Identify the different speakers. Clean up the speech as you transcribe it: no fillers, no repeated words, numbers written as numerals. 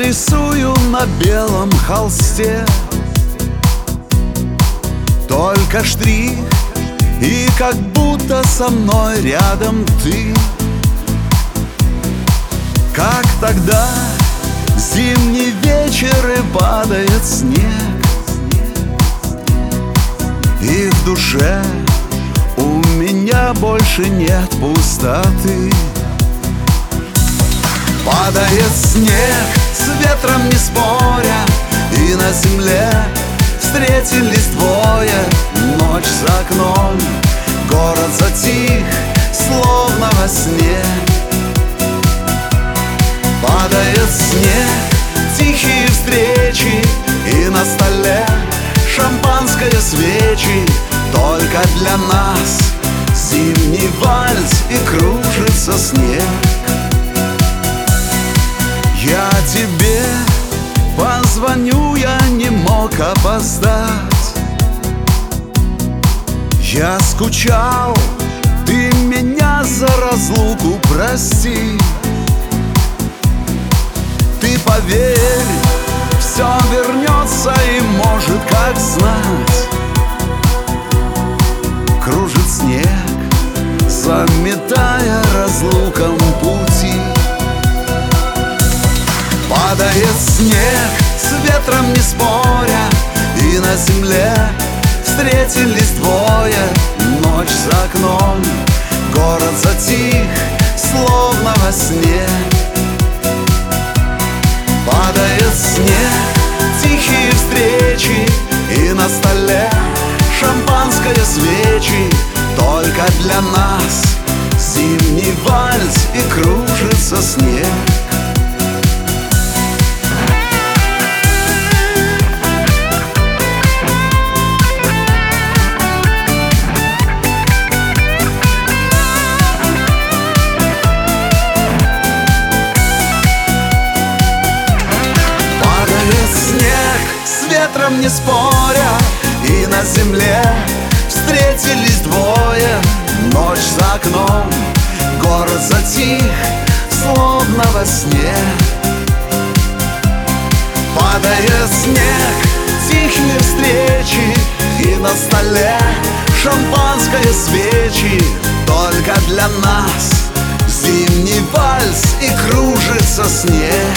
Speaker 1: рисую на белом холсте только штрих, и как будто со мной рядом ты. Как тогда зимний вечер и падает снег, и в душе у меня больше нет пустоты. Падает снег, с ветром не споря, и на земле встретились двое. Ночь за окном, город затих, словно во сне. Падает снег, тихие встречи, и на столе шампанское, свечи. Только для нас зимний вальс, и кружится снег. Я тебе позвоню, я не мог опоздать. Я скучал, ты меня за разлуку прости. Ты поверь, все вернется, и может, как знать, кружит снег, заметая разлукам пути. Падает снег, с ветром не споря, и на земле встретились двое. Ночь за окном, город затих, словно во сне. Падает снег, тихие встречи, и на столе шампанское, свечи. Только для нас зимний вальс, и кружится снег. Ветром не споря, и на земле встретились двое. Ночь за окном, город затих, словно во сне. Падает снег, тихие встречи, и на столе шампанское, свечи. Только для нас зимний вальс, и кружится снег.